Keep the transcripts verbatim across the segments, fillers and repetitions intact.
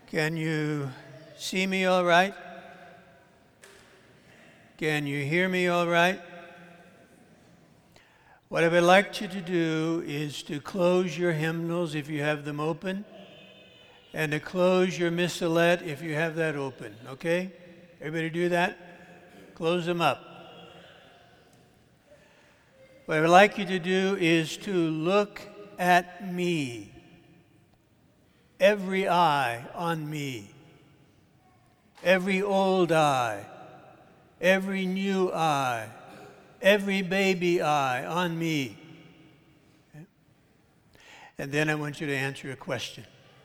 Can you see me all right? Can you hear me all right? What I would like you to do is to close your hymnals if you have them open, and to close your missalette if you have that open, okay? Everybody do that? Close them up. What I would like you to do is to look at me. Every eye on me. Every old eye. Every new eye. Every baby eye on me. Okay? And then I want you to answer a question.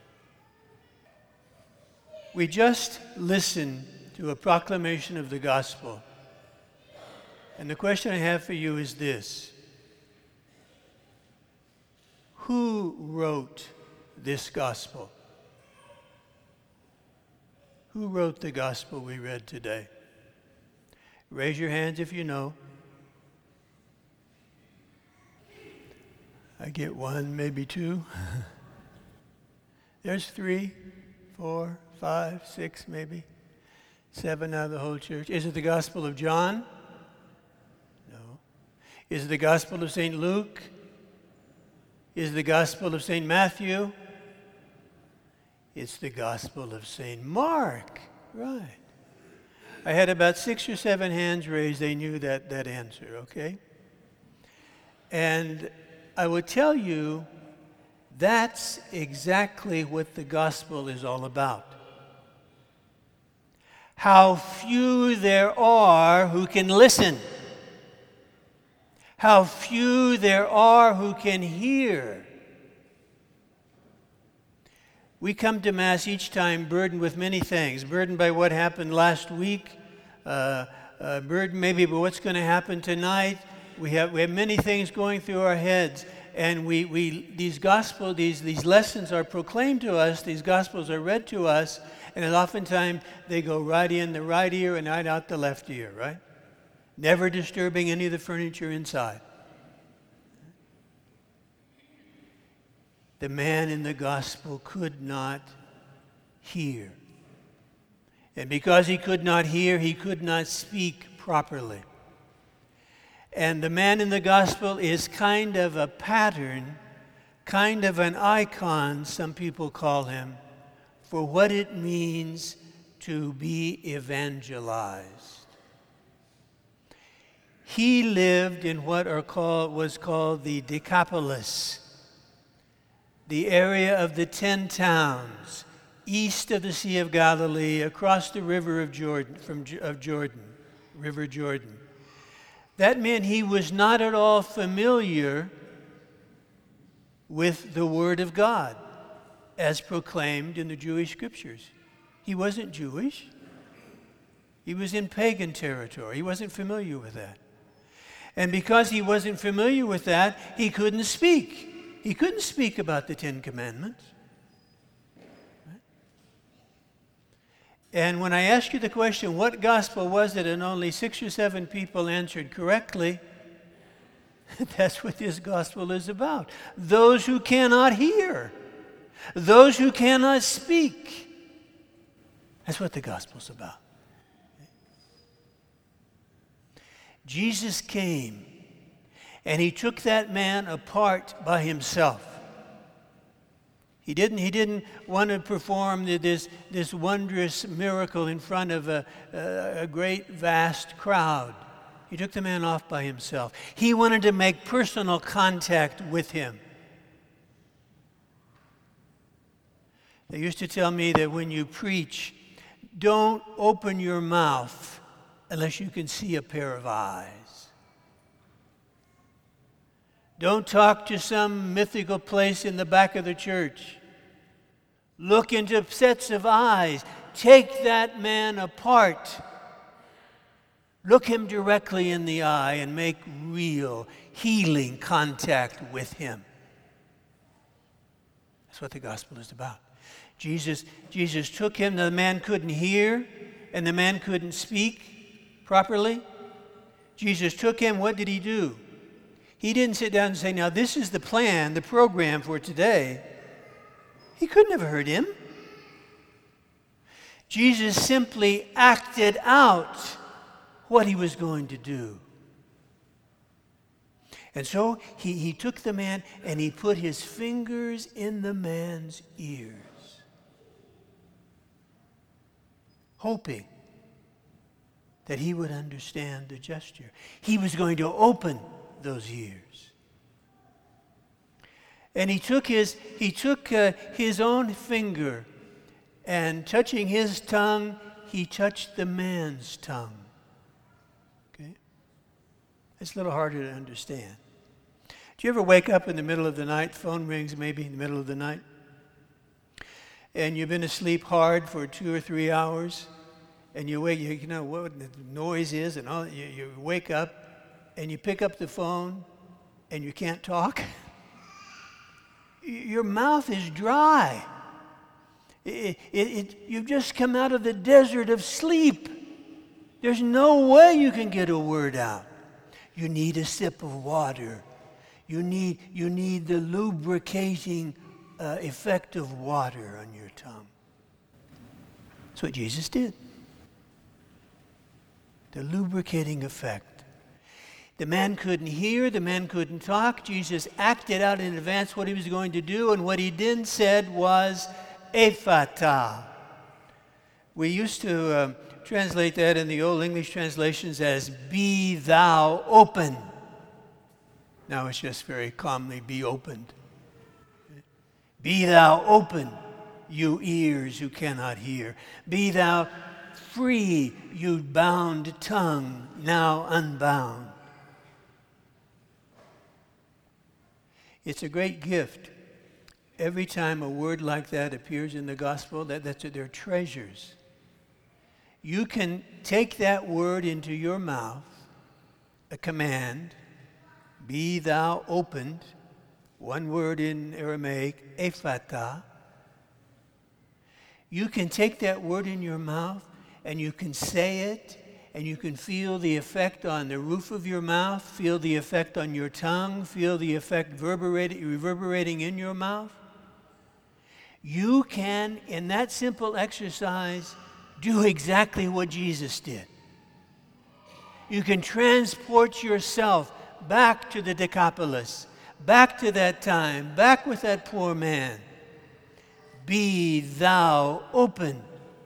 We just listened to a proclamation of the gospel. And the question I have for you is this. Who wrote this gospel? Who wrote the gospel we read today? Raise your hands if you know. I get one, maybe two. There's three, four, five, six, maybe. Seven out of the whole church. Is it the Gospel of John? No. Is it the Gospel of Saint Luke? Is it the Gospel of Saint Matthew? It's the Gospel of Saint Mark. Right. I had about six or seven hands raised. They knew that, that answer, okay? And I will tell you, that's exactly what the gospel is all about. How few there are who can listen. How few there are who can hear. We come to Mass each time burdened with many things, burdened by what happened last week, uh, uh, burdened maybe by what's going to happen tonight. We have we have many things going through our heads, and we, we these gospel these these lessons are proclaimed to us. These gospels are read to us, and oftentimes they go right in the right ear and right out the left ear, right? Never disturbing any of the furniture inside. The man in the gospel could not hear, and because he could not hear, he could not speak properly. And the man in the gospel is kind of a pattern, kind of an icon, some people call him, for what it means to be evangelized. He lived in what are called, was called the Decapolis, the area of the ten towns, east of the Sea of Galilee, across the river of Jordan, from of Jordan, River Jordan. That meant he was not at all familiar with the Word of God as proclaimed in the Jewish Scriptures. He wasn't Jewish. He was in pagan territory. He wasn't familiar with that. And because he wasn't familiar with that, he couldn't speak. He couldn't speak about the Ten Commandments. And when I asked you the question, what gospel was it, and only six or seven people answered correctly, that's what this gospel is about. Those who cannot hear, those who cannot speak. That's what the gospel's about. Jesus came, and he took that man apart by himself. He didn't, he didn't want to perform this, this wondrous miracle in front of a, a, a great, vast crowd. He took the man off by himself. He wanted to make personal contact with him. They used to tell me that when you preach, don't open your mouth unless you can see a pair of eyes. Don't talk to some mythical place in the back of the church. Look into sets of eyes. Take that man apart. Look him directly in the eye and make real, healing contact with him. That's what the gospel is about. Jesus, Jesus took him. The man couldn't hear, and the man couldn't speak properly. Jesus took him. What did he do? He didn't sit down and say, now this is the plan, the program for today. He couldn't have heard him. Jesus simply acted out what he was going to do. And so he, he took the man and he put his fingers in the man's ears, hoping that he would understand the gesture. He was going to open those ears. And he took his, he took uh, his own finger, and touching his tongue, he touched the man's tongue. Okay? It's a little harder to understand. Do you ever wake up in the middle of the night, phone rings maybe in the middle of the night, and you've been asleep hard for two or three hours, and you wake, you, you know what the noise is, and all, you, you wake up, and you pick up the phone, and you can't talk? Your mouth is dry. It, it, it, you've just come out of the desert of sleep. There's no way you can get a word out. You need a sip of water. You need, you need the lubricating uh, effect of water on your tongue. That's what Jesus did. The lubricating effect. The man couldn't hear, the man couldn't talk. Jesus acted out in advance what he was going to do, and what he then said was, Ephata. We used to uh, translate that in the Old English translations as, be thou open. Now it's just very calmly, be opened. Be thou open, you ears who cannot hear. Be thou free, you bound tongue, now unbound. It's a great gift. Every time a word like that appears in the gospel, that, that's they're treasures. You can take that word into your mouth, a command, be thou opened, one word in Aramaic, ephata. You can take that word in your mouth and you can say it, and you can feel the effect on the roof of your mouth, feel the effect on your tongue, feel the effect reverberating, reverberating in your mouth. You can, in that simple exercise, do exactly what Jesus did. You can transport yourself back to the Decapolis, back to that time, back with that poor man. Be thou open.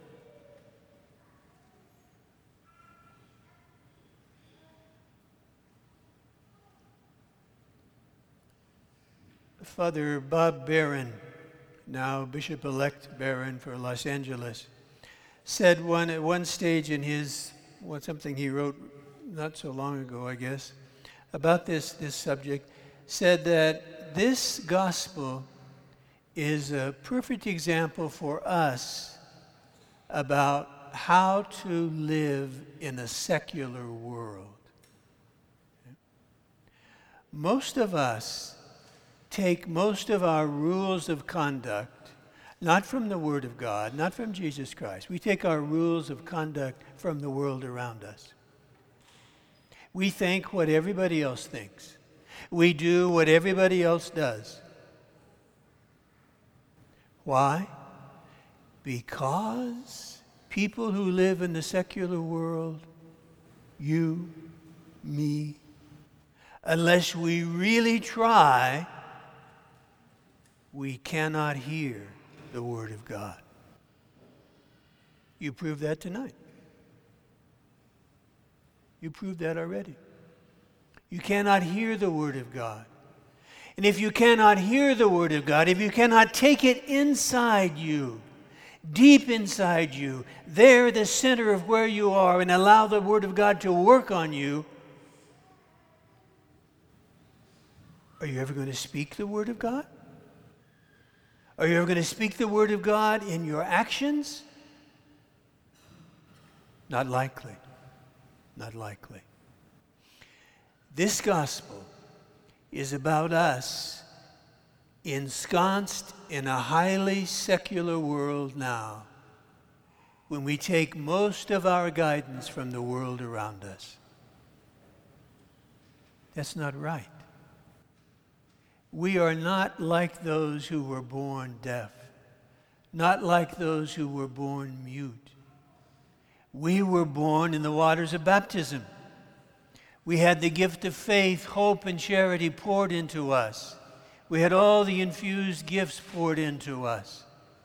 Father Bob Barron, now Bishop-elect Barron for Los Angeles, said one at one stage in his, well, something he wrote not so long ago, I guess, about this, this subject, said that this gospel is a perfect example for us about how to live in a secular world. Most of us take most of our rules of conduct, not from the Word of God, not from Jesus Christ. We take our rules of conduct from the world around us. We think what everybody else thinks. We do what everybody else does. Why? Because people who live in the secular world, you, me, unless we really try, we cannot hear the Word of God. You proved that tonight. You proved that already. You cannot hear the Word of God. And if you cannot hear the Word of God, if you cannot take it inside you, deep inside you, there, the center of where you are, and allow the Word of God to work on you, are you ever going to speak the Word of God? Are you ever going to speak the Word of God in your actions? Not likely. Not likely. This gospel is about us ensconced in a highly secular world now, when we take most of our guidance from the world around us. That's not right. We are not like those who were born deaf, not like those who were born mute. We were born in the waters of baptism. We had the gift of faith, hope, and charity poured into us. We had all the infused gifts poured into us.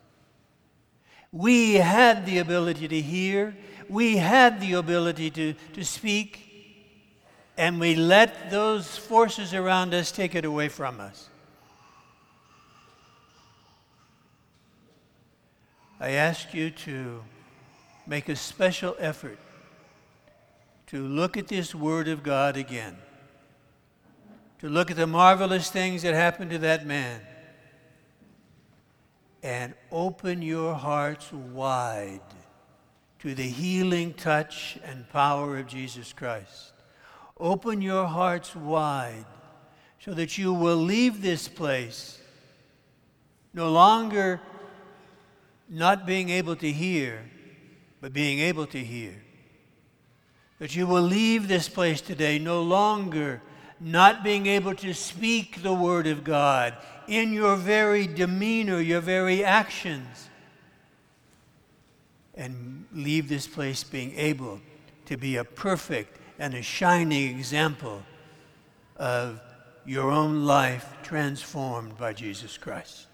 We had the ability to hear. We had the ability to, to speak. And we let those forces around us take it away from us. I ask you to make a special effort to look at this Word of God again, to look at the marvelous things that happened to that man, and open your hearts wide to the healing touch and power of Jesus Christ. Open your hearts wide so that you will leave this place no longer not being able to hear, but being able to hear. That you will leave this place today no longer not being able to speak the Word of God in your very demeanor, your very actions, and leave this place being able to be a perfect and a shining example of your own life transformed by Jesus Christ.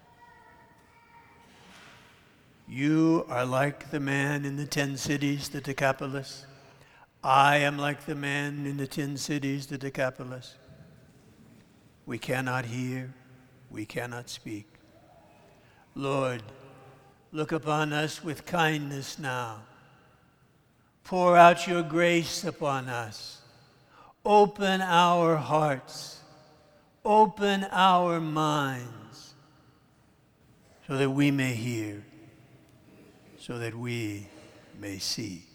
You are like the man in the ten cities, the Decapolis. I am like the man in the ten cities, the Decapolis. We cannot hear, we cannot speak. Lord, look upon us with kindness now. Pour out your grace upon us. Open our hearts. Open our minds so that we may hear, so that we may see.